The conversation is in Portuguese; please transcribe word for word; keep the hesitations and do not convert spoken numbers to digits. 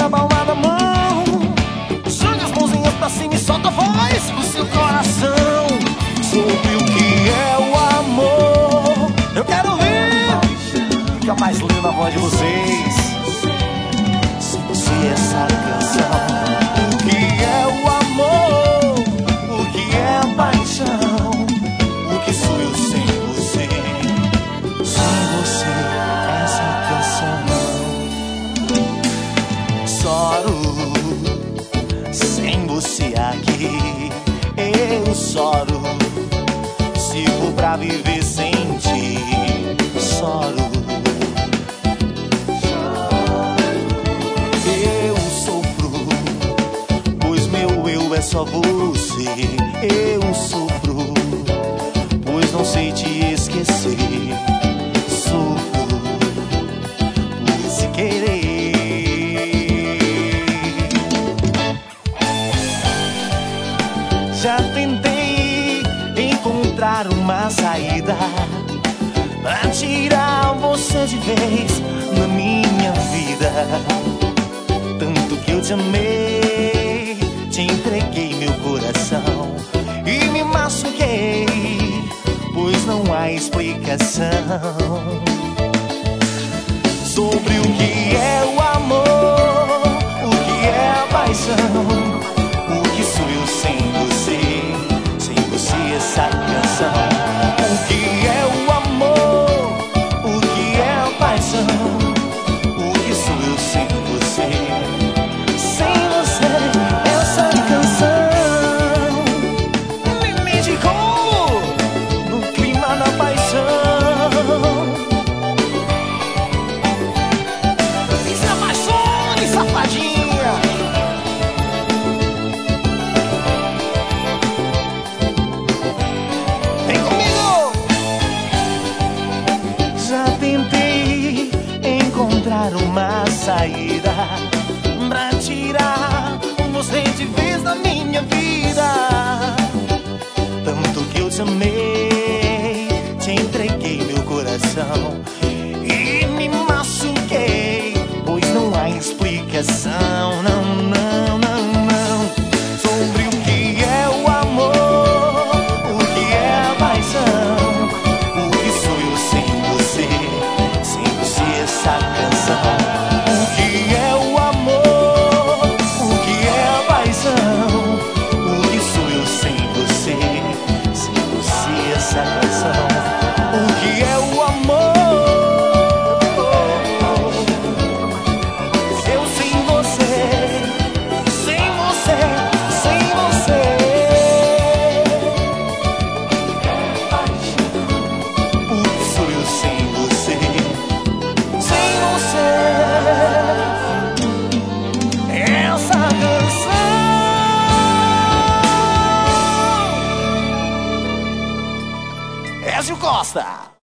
na palma da mão. Joga as mãozinhas pra cima e solta a voz do seu coração. Sobre o que é o amor, eu quero ouvir. Fica mais linda a voz de vocês. Se essa canção, o que é o amor, o que é a paixão, o que sou eu sem você, sem você, essa canção. Choro sem você aqui, eu choro. Se for pra viver sem ti, choro. É só você, eu sofro, pois não sei te esquecer. Sofro por se querer. Já tentei encontrar uma saída pra tirar você de vez na minha vida. Tanto que eu te amei, te entreguei meu coração e me machuquei, pois não há explicação sobre o que é o amor, o que é a paixão, o que sou eu sem você, sem você essa canção. O que é o amor, o que é a paixão, o que sou eu sem você, sem você. Uma saída pra tirar você de vez da minha vida. Tanto que eu te amei, te entreguei meu coração e me machuquei, pois não há explicação. Não, não, não, não. Sobre o que é o amor, o que é a paixão, o que sou eu sem você, sem você essa canção. O que é o amor, o que é a paixão, o que sou eu sem você, sem você essa canção. O que é o amor, eu sem você, sem você, sem você. O que sou eu sem você, sem você. Essa canção. Ézio Costa.